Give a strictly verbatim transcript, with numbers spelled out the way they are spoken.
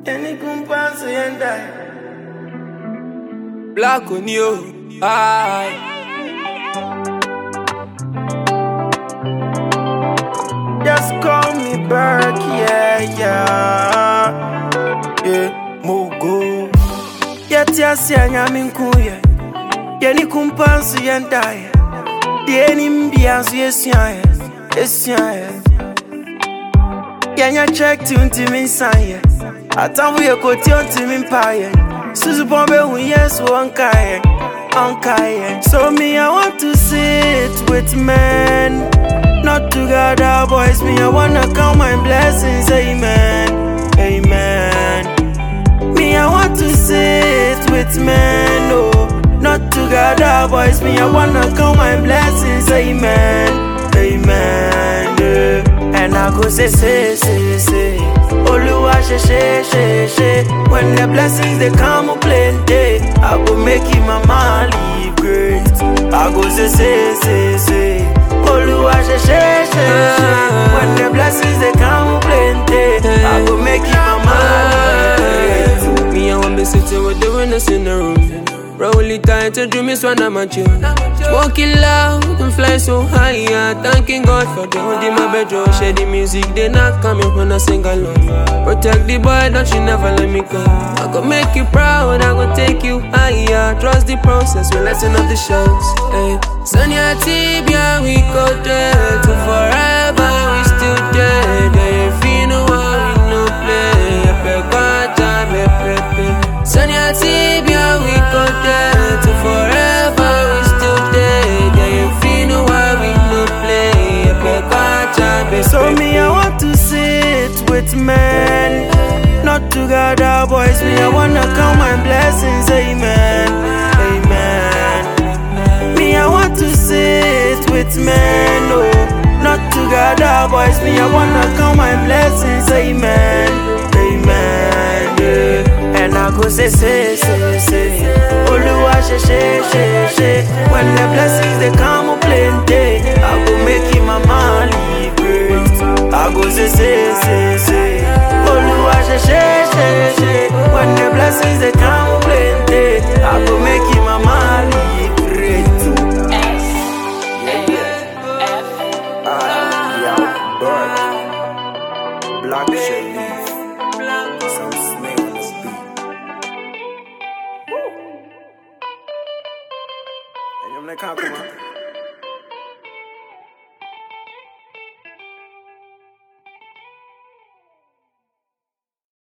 Any compas and die. Black on you, aye. Just call me Burke, yeah, yeah. Yeah, Mogo. Yet, yes, I'm in Kuya. Any compas and die. The enemy, yes, yes, yes, yes. Yanya check to intimate sign. I tell you, go to me pie. Susu Bombe, we yes, one kai, one kai. So me, I want to sit with men, not together, boys. Me, I wanna count my blessings, amen, amen. Me, I want to sit with men, no, not together, boys. Me, I wanna count my blessings, amen, amen. Yeah. And I go say, say, say, say. Oluwa she, she, she, she. When the blessings they come up plenty, I go make him mama live great. I go say, say, say, say. Oluwa she, she, she, she. When the blessings they come up plenty, I go make him mama live great. Me, I want to sit with the winners in the room. Roll it tight to do me swan I'm a chill. Walking loud and fly so high, yeah. Thanking God for the hood in my bedroom. Share the music, they not coming when I sing along. Protect the boy, don't you never let me go. I go make you proud, I go take you higher. Trust the process, we lesson of the shows. Hey. Sonia Tibia, we go there to forever, we still there. They feel no how we no play. Epe kwacha, epe epe. Sonia Tibia, we go there to forever, we still there. They feel no how we no play. Epe kwacha, epe epe. So me, I want to sit with men, not together, boys. Me, I wanna count my blessings, amen, amen. Me, I want to sit with men, no, not together, boys. Me, I wanna count my blessings, amen, amen. Yeah. And I go say, say, say, say. Oluwa she, she, she, she. When the blessings they come up plenty, I go make him mama live great. I go say, say, say, say. Oluwa she, she, she, she. When the blessings they come up plenty, I go make him mama live great. Ah, yeah, Burke. Black Shelly. Some snake on the beat. And I'm like, come on.